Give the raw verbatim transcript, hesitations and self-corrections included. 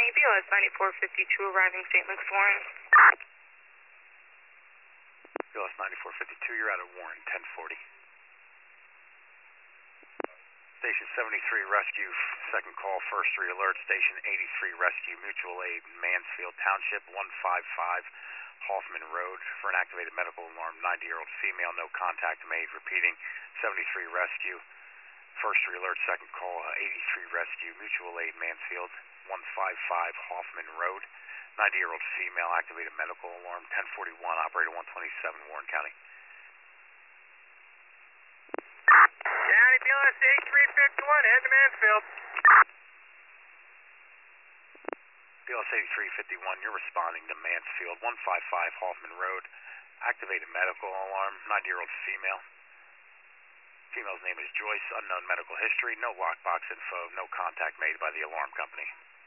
B L S ninety-four fifty-two arriving Saint Luke's Warren. B L S ninety-four fifty-two, you're out of Warren, ten forty. Station seventy-three Rescue, second call, first three alert. Station eighty-three Rescue, Mutual Aid, Mansfield Township, one five five Hoffman Road. For an activated medical alarm, ninety-year-old female, no contact made. Repeating, seventy-three Rescue, first three alert, second call, eighty-three Rescue, Mutual Aid, Mansfield, one five five Hoffman Road. ninety-year-old female, activated medical alarm, ten forty-one, operator one twenty-seven, Warren County. County B L S eighty-three fifty-one, head to Mansfield. B L S eighty-three fifty-one, you're responding to Mansfield, one five five Hoffman Road. Activated medical alarm, ninety-year-old female. Female's name is Joyce, unknown medical history, no lockbox info, no contact made by the alarm company.